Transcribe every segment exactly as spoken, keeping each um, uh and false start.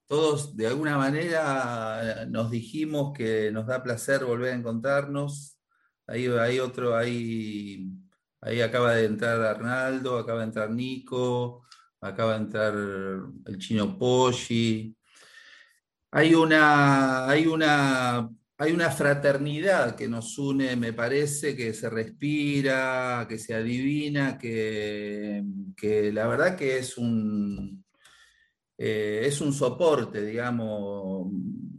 todos de alguna manera nos dijimos que nos da placer volver a encontrarnos. Ahí hay otro, ahí, ahí acaba de entrar Arnaldo, acaba de entrar Nico, acaba de entrar el chino Poggi. Hay una, hay una, hay una fraternidad que nos une, me parece, que se respira, que se adivina, que, que la verdad que es un, eh, es un soporte, digamos,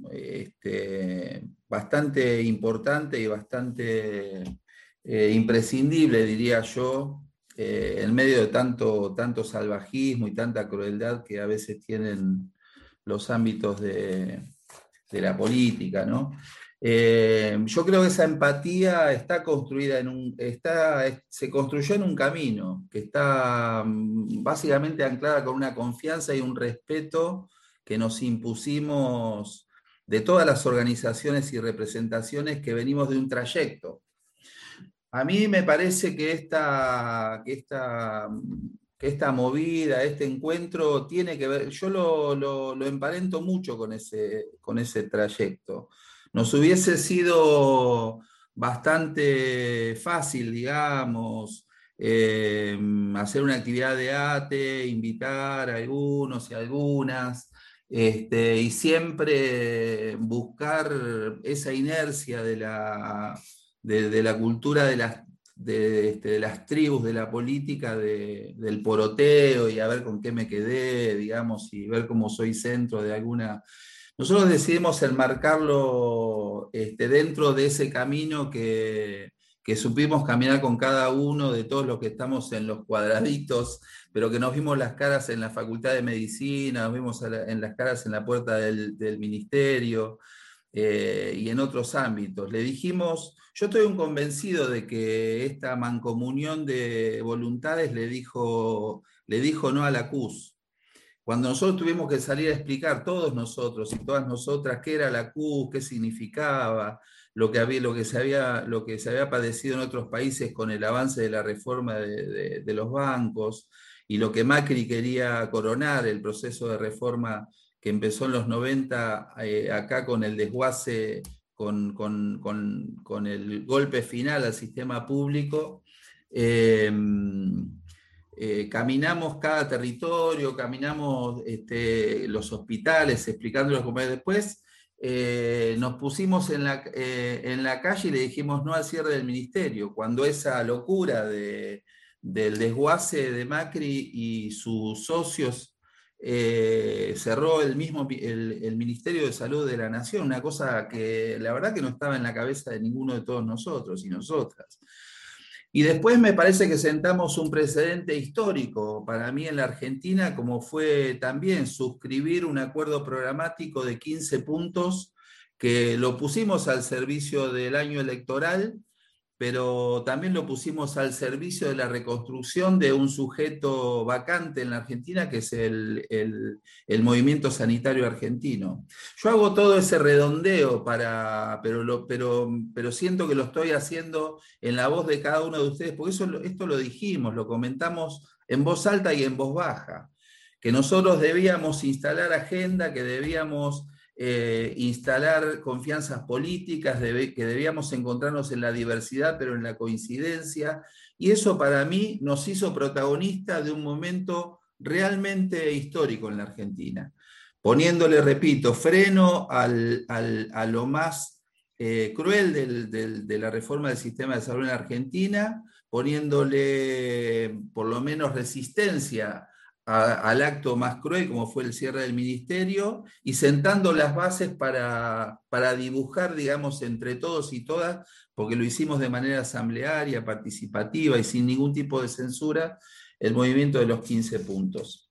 este, bastante importante y bastante eh, imprescindible, diría yo, eh, en medio de tanto, tanto salvajismo y tanta crueldad que a veces tienen los ámbitos de, de la política, ¿no? Eh, yo creo que esa empatía está construida en un, está, se construyó en un camino que está mm, básicamente anclada con una confianza y un respeto que nos impusimos de todas las organizaciones y representaciones que venimos de un trayecto. A mí me parece que esta, que esta, que esta movida, este encuentro tiene que ver, yo lo, lo, lo emparento mucho con ese, con ese trayecto. Nos hubiese sido bastante fácil, digamos, eh, hacer una actividad de ATE, invitar a algunos y algunas, este, y siempre buscar esa inercia de la de, de la cultura de las, de, este, de las tribus, de la política, de, del poroteo y a ver con qué me quedé, digamos, y ver cómo soy centro de alguna... Nosotros decidimos enmarcarlo este, dentro de ese camino que, que supimos caminar con cada uno de todos los que estamos en los cuadraditos, pero que nos vimos las caras en la Facultad de Medicina, nos vimos la, en las caras en la puerta del, del ministerio, eh, y en otros ámbitos. Le dijimos, yo estoy un convencido de que esta mancomunión de voluntades le dijo, le dijo no a la C U S. Cuando nosotros tuvimos que salir a explicar, todos nosotros y todas nosotras, qué era la C U S, qué significaba, lo que, había, lo, que se había, lo que se había padecido en otros países con el avance de la reforma de, de, de los bancos y lo que Macri quería coronar, el proceso de reforma que empezó en los noventa, eh, acá con el desguace, con, con, con, con, el golpe final al sistema público. Eh, eh, caminamos cada territorio, caminamos este, los hospitales, explicándolos cómo es después. Eh, nos pusimos en la, eh, en la calle y le dijimos no al cierre del ministerio, cuando esa locura de, del desguace de Macri y sus socios eh, cerró el mismo el, el Ministerio de Salud de la Nación, una cosa que la verdad que no estaba en la cabeza de ninguno de todos nosotros y nosotras. Y después me parece que sentamos un precedente histórico para mí en la Argentina, como fue también suscribir un acuerdo programático de quince puntos que lo pusimos al servicio del año electoral, pero también lo pusimos al servicio de la reconstrucción de un sujeto vacante en la Argentina, que es el, el, el movimiento sanitario argentino. Yo hago todo ese redondeo, para, pero, lo, pero, pero siento que lo estoy haciendo en la voz de cada uno de ustedes, porque eso, esto lo dijimos, lo comentamos en voz alta y en voz baja, que nosotros debíamos instalar agenda, que debíamos... Eh, instalar confianzas políticas, debe, que debíamos encontrarnos en la diversidad, pero en la coincidencia, y eso para mí nos hizo protagonistas de un momento realmente histórico en la Argentina, poniéndole, repito, freno al, al, a lo más eh, cruel del, del, de la reforma del sistema de salud en la Argentina, poniéndole por lo menos resistencia al acto más cruel como fue el cierre del ministerio y sentando las bases para, para dibujar, digamos, entre todos y todas, porque lo hicimos de manera asamblearia, participativa y sin ningún tipo de censura, el movimiento de los quince puntos.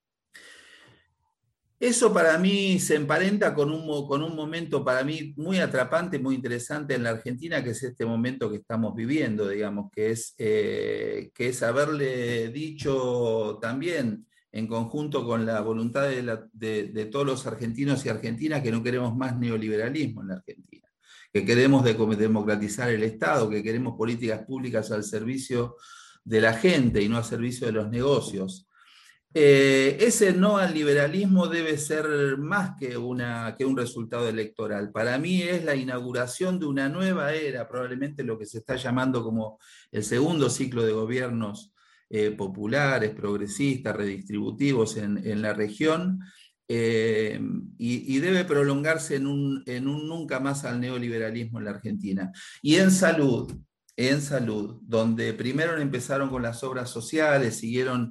Eso para mí se emparenta con un, con un momento para mí muy atrapante, muy interesante en la Argentina, que es este momento que estamos viviendo, digamos, que es, eh, que es haberle dicho también, en conjunto con la voluntad de, la, de, de todos los argentinos y argentinas, que no queremos más neoliberalismo en la Argentina, que queremos de, democratizar el Estado, que queremos políticas públicas al servicio de la gente y no al servicio de los negocios. Eh, ese no al liberalismo debe ser más que, una, que un resultado electoral. Para mí es la inauguración de una nueva era, probablemente lo que se está llamando como el segundo ciclo de gobiernos eh, populares, progresistas, redistributivos en, en la región, eh, y, y, debe prolongarse en un, en un nunca más al neoliberalismo en la Argentina. Y en salud, en salud, donde primero empezaron con las obras sociales, siguieron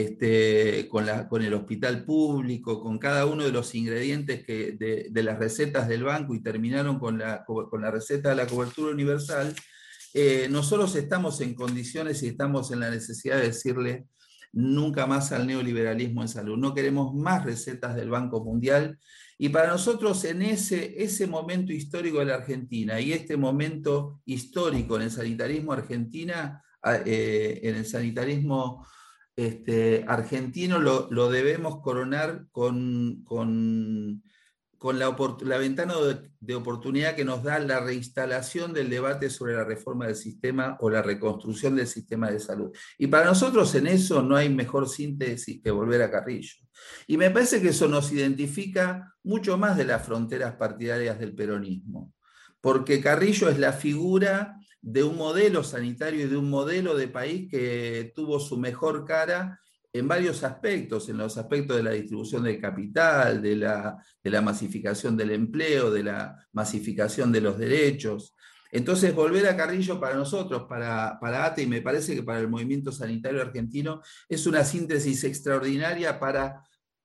este, con, la, con el hospital público, con cada uno de los ingredientes que, de, de las recetas del banco y terminaron con la, con la receta de la cobertura universal, eh, nosotros estamos en condiciones y estamos en la necesidad de decirle nunca más al neoliberalismo en salud. No queremos más recetas del Banco Mundial. Y para nosotros en ese, ese momento histórico de la Argentina y este momento histórico en el sanitarismo argentina, eh, en el sanitarismo este, argentino lo, lo, debemos coronar con, con, con la, la, ventana de, de oportunidad que nos da la reinstalación del debate sobre la reforma del sistema o la reconstrucción del sistema de salud. Y para nosotros en eso no hay mejor síntesis que volver a Carrillo. Y me parece que eso nos identifica mucho más de las fronteras partidarias del peronismo, porque Carrillo es la figura de un modelo sanitario y de un modelo de país que tuvo su mejor cara en varios aspectos, en los aspectos de la distribución del capital, de la, de la masificación del empleo, de la masificación de los derechos. Entonces, volver a Carrillo para nosotros, para, para A T E y me parece que para el movimiento sanitario argentino, es una síntesis extraordinaria para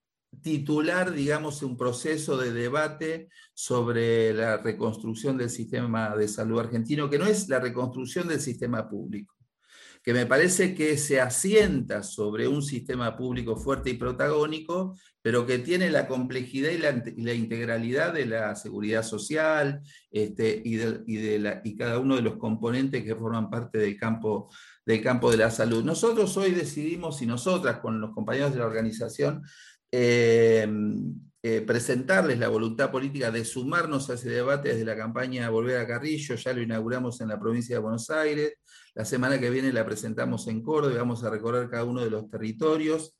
titular, digamos, un proceso de debate sobre la reconstrucción del sistema de salud argentino, que no es la reconstrucción del sistema público, que me parece que se asienta sobre un sistema público fuerte y protagónico, pero que tiene la complejidad y la, y la integralidad de la seguridad social este, y, de, y, de la, y cada uno de los componentes que forman parte del campo, del campo de la salud. Nosotros hoy decidimos, y nosotras con los compañeros de la organización, eh, eh, presentarles la voluntad política de sumarnos a ese debate desde la campaña Volver a Carrillo. Ya lo inauguramos en la provincia de Buenos Aires. La semana que viene la presentamos en Córdoba y vamos a recorrer cada uno de los territorios.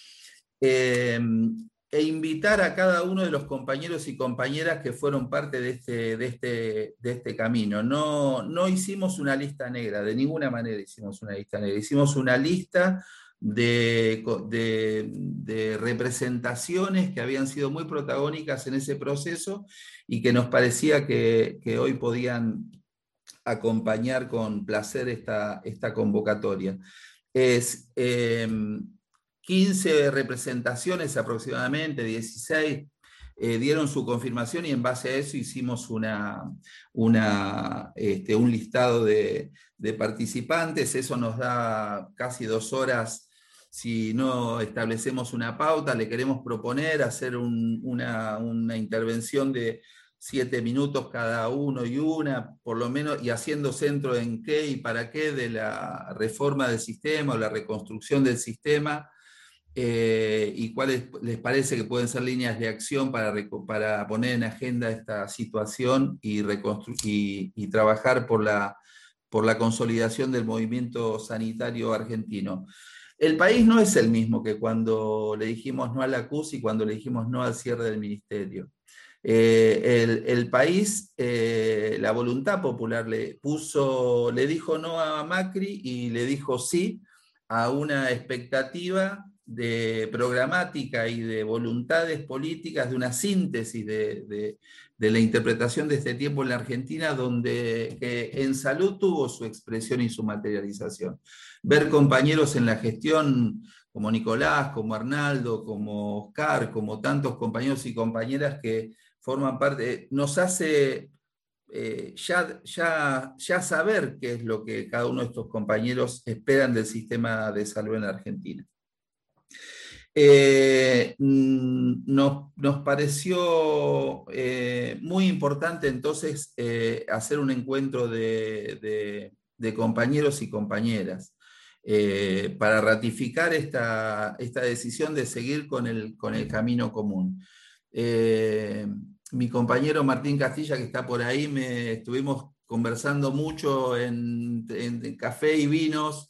Eh, e invitar a cada uno de los compañeros y compañeras que fueron parte de este, de este, de este camino. No, no hicimos una lista negra, de ninguna manera hicimos una lista negra. Hicimos una lista de, de, de representaciones que habían sido muy protagónicas en ese proceso y que nos parecía que, que hoy podían acompañar con placer esta, esta convocatoria. Es eh, quince representaciones aproximadamente, dieciséis, eh, dieron su confirmación y en base a eso hicimos una, una, este, un listado de, de participantes. Eso nos da casi dos horas. Si no establecemos una pauta, le queremos proponer hacer un, una, una intervención de siete minutos cada uno y una, por lo menos, y haciendo centro en qué y para qué de la reforma del sistema o la reconstrucción del sistema, eh, y cuáles les parece que pueden ser líneas de acción para, para poner en agenda esta situación y, y, y trabajar por la, por la consolidación del movimiento sanitario argentino. El país no es el mismo que cuando le dijimos no a la C U S y cuando le dijimos no al cierre del ministerio. Eh, el, el país, eh, la voluntad popular le puso, le dijo no a Macri y le dijo sí a una expectativa de programática y de voluntades políticas, de una síntesis de, de, de la interpretación de este tiempo en la Argentina, donde eh, en salud tuvo su expresión y su materialización. Ver compañeros en la gestión como Nicolás, como Arnaldo, como Oscar, como tantos compañeros y compañeras que forman parte, nos hace eh, ya, ya, ya saber qué es lo que cada uno de estos compañeros esperan del sistema de salud en la Argentina. Eh, nos, nos pareció eh, muy importante entonces eh, hacer un encuentro de, de, de compañeros y compañeras eh, para ratificar esta, esta decisión de seguir con el, con el camino común. Eh, mi compañero Martín Castilla, que está por ahí, me estuvimos conversando mucho en, en, en café y vinos,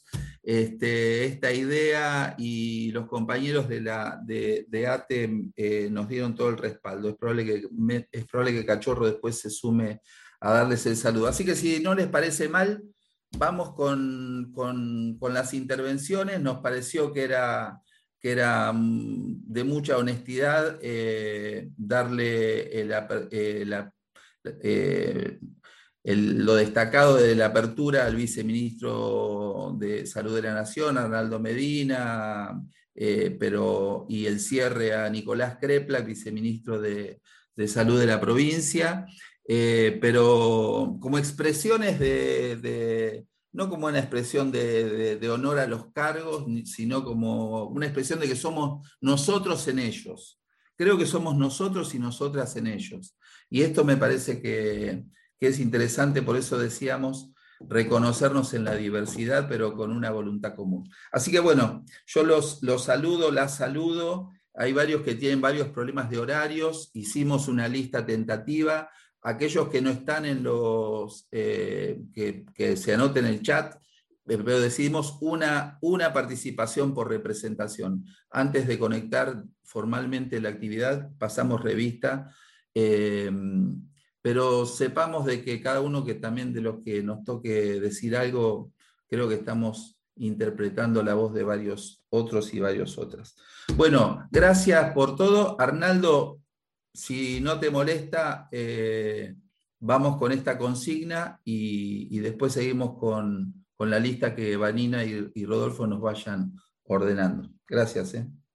este, esta idea y los compañeros de, la, de, de A T E eh, nos dieron todo el respaldo. Es probable, que, me, es probable que Cachorro después se sume a darles el saludo. Así que si no les parece mal, vamos con, con, con las intervenciones. Nos pareció que era, que era de mucha honestidad eh, darle el, eh, la, eh, el, lo destacado de la apertura al viceministro de Salud de la Nación, Arnaldo Medina, eh, pero, y el cierre a Nicolás Crepla, viceministro de, de Salud de la provincia, eh, pero como expresiones de, de, no como una expresión de, de, de honor a los cargos, sino como una expresión de que somos nosotros en ellos. Creo que somos nosotros y nosotras en ellos. Y esto me parece que, que es interesante, por eso decíamos, reconocernos en la diversidad, pero con una voluntad común. Así que bueno, yo los, los saludo, las saludo. Hay varios que tienen varios problemas de horarios. Hicimos una lista tentativa. Aquellos que no están en los, eh, que, que se anoten en el chat, pero decidimos una, una participación por representación. Antes de conectar formalmente la actividad, pasamos revista. Eh, pero sepamos de que cada uno que también de los que nos toque decir algo, creo que estamos interpretando la voz de varios otros y varios otras. Bueno, gracias por todo. Arnaldo, si no te molesta, eh, vamos con esta consigna y, y después seguimos con, con la lista que Vanina y, y Rodolfo nos vayan ordenando. Gracias. Eh.